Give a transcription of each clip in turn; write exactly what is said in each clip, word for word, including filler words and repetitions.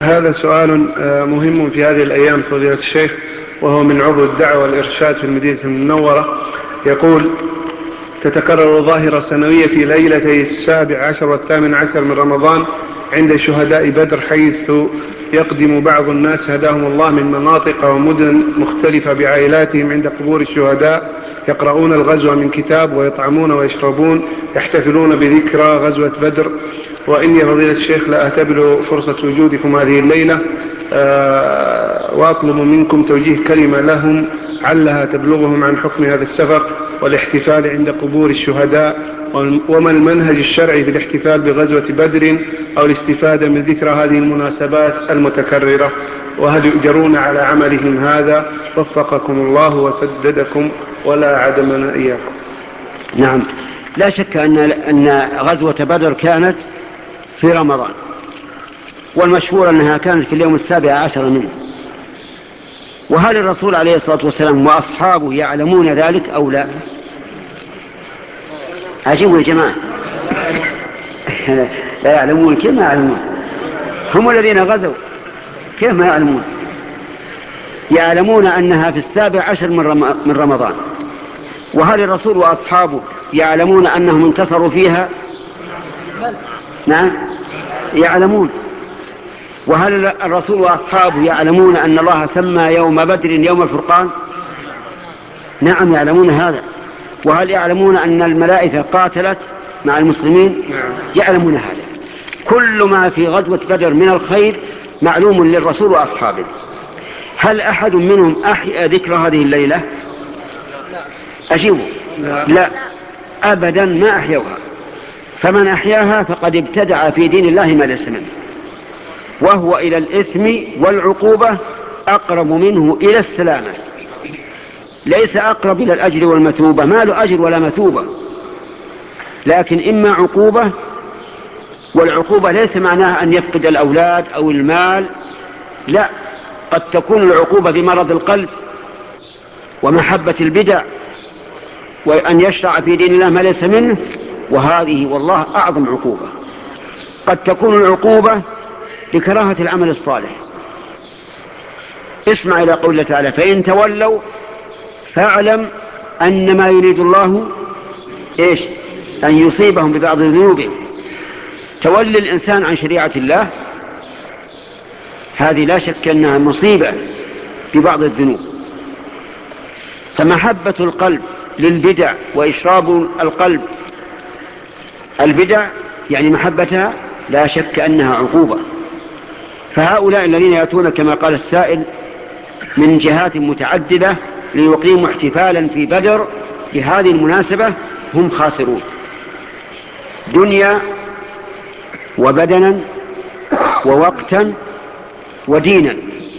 هذا سؤال مهم في هذه الأيام فضيلة الشيخ، وهو من عضو الدعوة والإرشاد في المدينة المنورة. يقول: تتكرر ظاهرة سنوية في ليلتي السابع عشر والثامن عشر من رمضان عند شهداء بدر، حيث يقدم بعض الناس هداهم الله من مناطق ومدن مختلفة بعائلاتهم عند قبور الشهداء، يقرؤون الغزوة من كتاب ويطعمون ويشربون، يحتفلون بذكرى غزوة بدر. وإني فضيلة الشيخ لا أعتبر فرصة وجودكم هذه الليلة أه وأطلب منكم توجيه كلمة لهم علها تبلغهم عن حكم هذا السفر والاحتفال عند قبور الشهداء، وما المنهج الشرعي في الاحتفال بغزوة بدر أو الاستفادة من ذكرى هذه المناسبات المتكررة، وهل يؤجرون على عملهم هذا؟ وفقكم الله وسددكم ولا عدمنا إياكم. نعم، لا شك أن أن غزوة بدر كانت في رمضان، والمشهور أنها كانت في اليوم السابع عشر منه. وهل الرسول عليه الصلاة والسلام وأصحابه يعلمون ذلك أو لا؟ عجيبوا يا جماعة. لا يعلمون؟ كيف ما يعلمون؟ هم الذين غزوا، كيف ما يعلمون؟ يعلمون أنها في السابع عشر من رمضان. وهل الرسول وأصحابه يعلمون أنهم انتصروا فيها؟ نعم، يعلمون. وهل الرسول وأصحابه يعلمون أن الله سمى يوم بدر يوم الفرقان؟ نعم، يعلمون هذا. وهل يعلمون أن الملائكة قاتلت مع المسلمين؟ يعلمون هذا. كل ما في غزوة بدر من الخير معلوم للرسول وأصحابه. هل أحد منهم أحيا ذكر هذه الليلة؟ أجيبوا: لا أبدا، ما أحيوها. فمن أحياها فقد ابتدع في دين الله ما ليس منه، وهو إلى الإثم والعقوبة أقرب منه إلى السلامة، ليس أقرب إلى الأجر والمثوبة، ما له أجر ولا مثوبة، لكن إما عقوبة، والعقوبة ليس معناها أن يفقد الأولاد أو المال، لا، قد تكون العقوبة بمرض القلب ومحبة البدع وأن يشرع في دين الله ما ليس منه، وهذه والله أعظم عقوبة. قد تكون العقوبة بكراهة العمل الصالح. اسمع إلى قوله تعالى: فإن تولوا فاعلم أن ما يريد الله إيش؟ أن يصيبهم ببعض ذنوبهم. تولي الإنسان عن شريعة الله هذه لا شك أنها مصيبة ببعض الذنوب. فمحبة القلب للبدع وإشراب القلب البدع يعني محبتها لا شك أنها عقوبة. فهؤلاء الذين يأتون كما قال السائل من جهات متعددة ليقيموا احتفالا في بدر بهذه المناسبة هم خاسرون دنيا وبدنا ووقتا ودينا.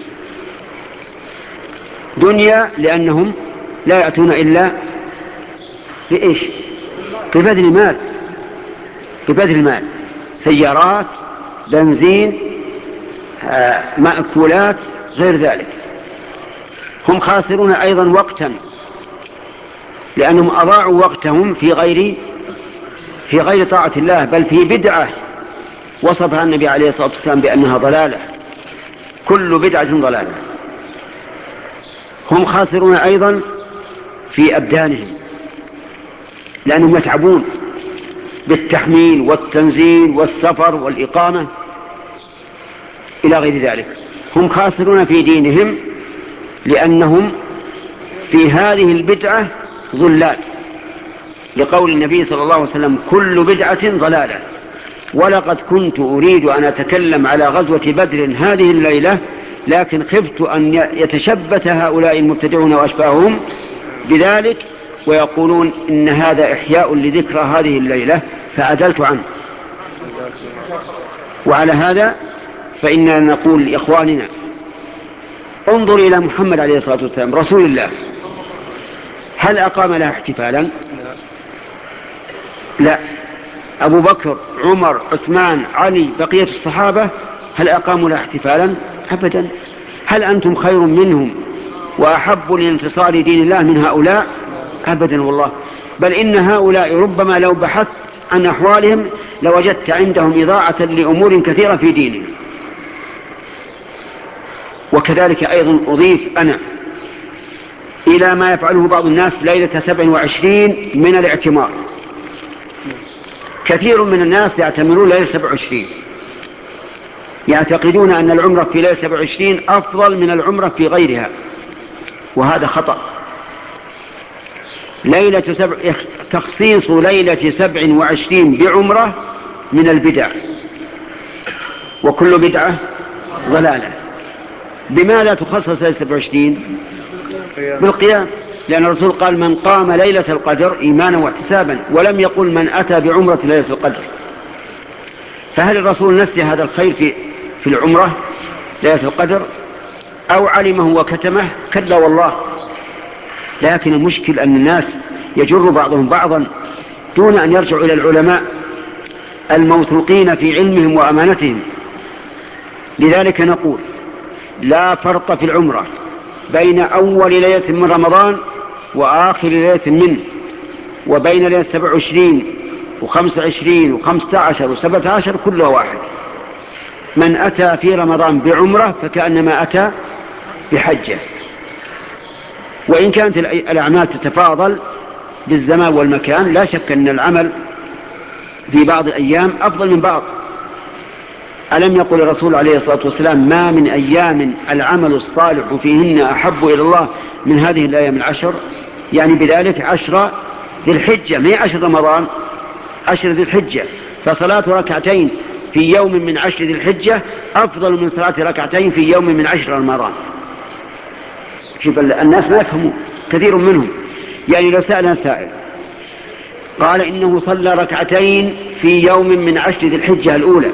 دنيا لأنهم لا يأتون إلا بإيش؟ ببذل مال، ببذل مال، سيارات، بنزين، آه، مأكولات، غير ذلك. هم خاسرون أيضا وقتا، لأنهم أضاعوا وقتهم في غير في غير طاعة الله، بل في بدعة وصفها النبي عليه الصلاة والسلام بأنها ضلالة، كل بدعة ضلالة. هم خاسرون أيضا في أبدانهم، لأنهم يتعبون بالتحميل والتنزيل والسفر والإقامة إلى غير ذلك. هم خاسرون في دينهم لأنهم في هذه البدعة ضلال، لقول النبي صلى الله عليه وسلم: كل بدعة ضلالة. ولقد كنت أريد أن أتكلم على غزوة بدر هذه الليلة، لكن خفت أن يتشبث هؤلاء المبتدعون وأشباههم بذلك ويقولون إن هذا إحياء لذكرى هذه الليلة، فعدلت عنه. وعلى هذا فإننا نقول لإخواننا: انظر إلى محمد عليه الصلاة والسلام رسول الله، هل أقام لها احتفالا؟ لا. أبو بكر، عمر، عثمان، علي، بقية الصحابة هل أقاموا لها احتفالا؟ أبدا. هل أنتم خير منهم وأحب لانتصار دين الله من هؤلاء؟ أبدا والله. بل إن هؤلاء ربما لو بحثت عن أحوالهم لوجدت عندهم إضاعة لأمور كثيرة في دينهم. وكذلك أيضا أضيف أنا إلى ما يفعله بعض الناس ليلة سبع وعشرين من الاعتمار. كثير من الناس يعتمرون ليلة سبع وعشرين، يعتقدون أن العمرة في ليلة سبع وعشرين أفضل من العمرة في غيرها، وهذا خطأ. ليلة سبع تخصيص ليلة سبع وعشرين بعمرة من البدع، وكل بدعة ضلالة. بما لا تخصص ليلة سبع وعشرين؟ بالقيام، لأن الرسول قال من قام ليلة القدر إيمانا واحتسابا، ولم يقل من أتى بعمرة ليلة القدر. فهل الرسول نسي هذا الخير في في العمرة ليلة القدر أو علمه وكتمه؟ كلا والله. لكن المشكل أن الناس يجر بعضهم بعضا دون أن يرجعوا إلى العلماء الموثوقين في علمهم وأمانتهم. لذلك نقول لا فرق في العمرة بين أول ليلة من رمضان وآخر ليلة منه، وبين ليلة سبع وعشرين وخمس وعشرين وخمسة عشر وسبعة عشر كلها واحد. من أتى في رمضان بعمرة فكأنما أتى بحجة. وإن كانت الأعمال تتفاضل بالزمان والمكان، لا شك أن العمل في بعض الأيام أفضل من بعض. ألم يقل الرسول عليه الصلاة والسلام ما من أيام العمل الصالح فيهن أحب إلى الله من هذه الأيام العشر؟ يعني بذلك عشر ذي الحجة، ما عشر رمضان، عشر ذي الحجة. فصلاة ركعتين في يوم من عشر ذي الحجة أفضل من صلاة ركعتين في يوم من عشر رمضان. شوف الناس ما يفهمون كثير منهم. يعني لو سألنا سائل قال إنه صلى ركعتين في يوم من عشر ذي الحجة الأولى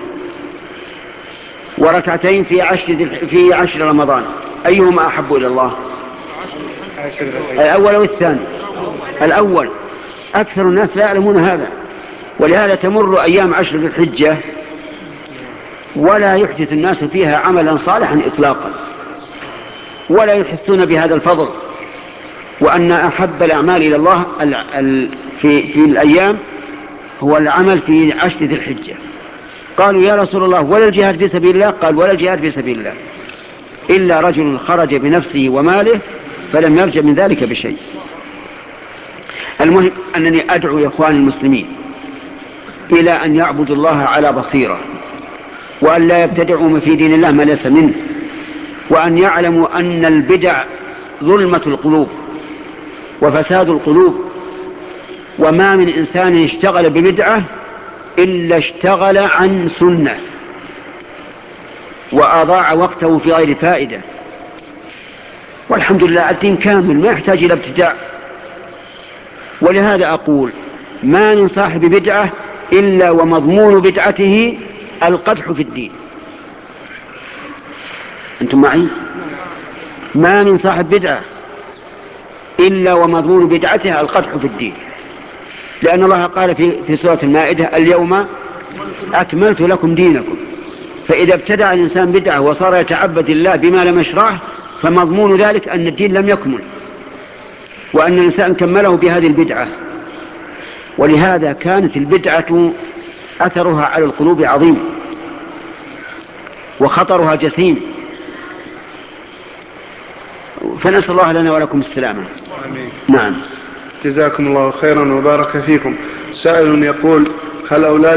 وركعتين في عشر, في عشر رمضان، أيهما أحب إلى الله؟ الأول أو الثاني؟ الأول. أكثر الناس لا يعلمون هذا، ولهذا تمر أيام عشر ذي الحجة ولا يحدث الناس فيها عملا صالحا إطلاقا، ولا يحسون بهذا الفضل، وأن أحب الأعمال إلى الله في, في الأيام هو العمل في عشر ذي الحجة. قالوا يا رسول الله ولا الجهاد في سبيل الله؟ قال ولا الجهاد في سبيل الله إلا رجل خرج بنفسه وماله فلم يرجع من ذلك بشيء. المهم أنني أدعو يا إخواني المسلمين إلى أن يعبدوا الله على بصيرة، وأن لا يبتدعوا في دين الله ما ليس منه، وأن يعلموا أن البدع ظلمة القلوب وفساد القلوب، وما من إنسان اشتغل ببدعة إلا اشتغل عن سنة وأضاع وقته في غير فائدة. والحمد لله الدين كامل ما يحتاج إلى ابتداع. ولهذا أقول ما من صاحب بدعة إلا ومضمون بدعته القدح في الدين. أنتم معي؟ ما من صاحب بدعة إلا ومضمون بدعتها القدح في الدين، لأن الله قال في, في سورة المائدة اليوم أكملت لكم دينكم. فإذا ابتدع الإنسان بدعة وصار يتعبد الله بما لم يشرعه فمضمون ذلك أن الدين لم يكمل، وأن الإنسان كمله بهذه البدعة. ولهذا كانت البدعة أثرها على القلوب عظيم وخطرها جسيم، فنسأل الله لنا ولكم السلامة. آمين. نعم. جزاكم الله خيرا وبارك فيكم. سائل يقول هل أولاد